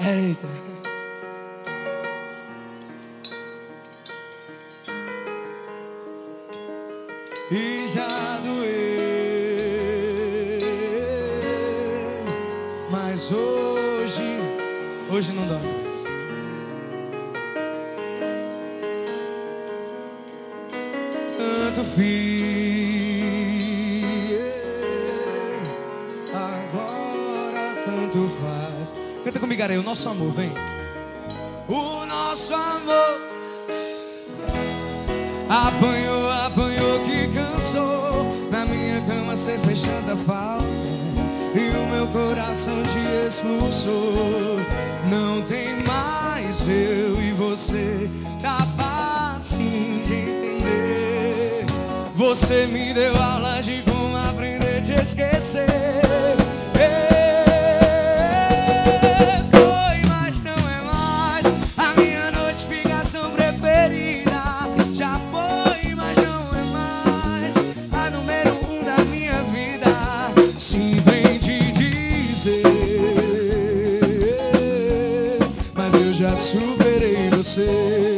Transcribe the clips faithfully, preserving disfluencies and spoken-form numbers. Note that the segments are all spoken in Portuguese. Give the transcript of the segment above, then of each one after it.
Eita. E já doeu, mas hoje, hoje não dói mais. Tanto fiz, agora tanto faz. Canta comigo, Areia, o nosso amor, vem. O nosso amor apanhou, apanhou que cansou. Na minha cama cê fez tanta falta e o meu coração te expulsou. Não tem mais eu e você, tá fácil de entender. Você me deu aula de como aprender a te esquecer. Foi, mas não é mais a minha notificação preferida. Já foi, mas não é mais a número um da minha vida. Sinto em te dizer, mas eu já superei você.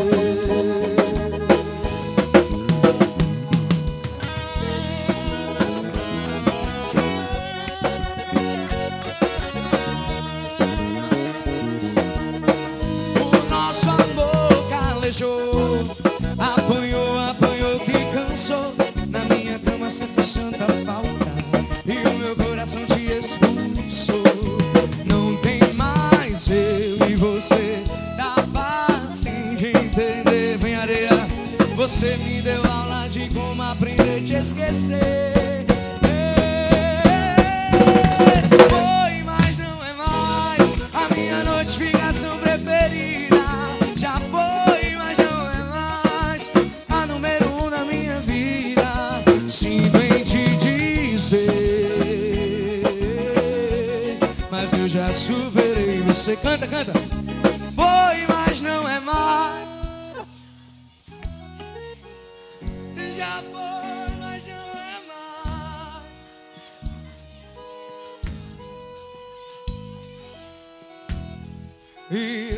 Apanhou, apanhou que cansou. Na minha cama cê fez tanta falta e o meu coração te expulsou. Não tem mais eu e você, tá fácil de entender. Vem, Areia, você me deu aula de como aprender a te esquecer. Foi, mas não é mais a minha notificação preferida. Já foi, mas não é mais a número um da minha vida. Sinto em te dizer, mas eu já superei você. Canta, canta. Foi, mas não é mais. Já foi, mas não é mais. E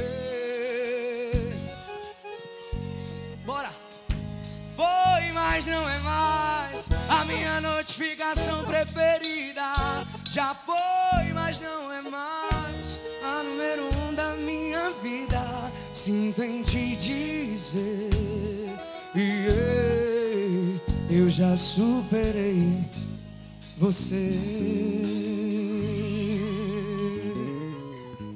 bora! Foi, mas não é mais a minha notificação preferida. Já foi, mas não é mais a número um da minha vida. Sinto em te dizer, e eu já superei você.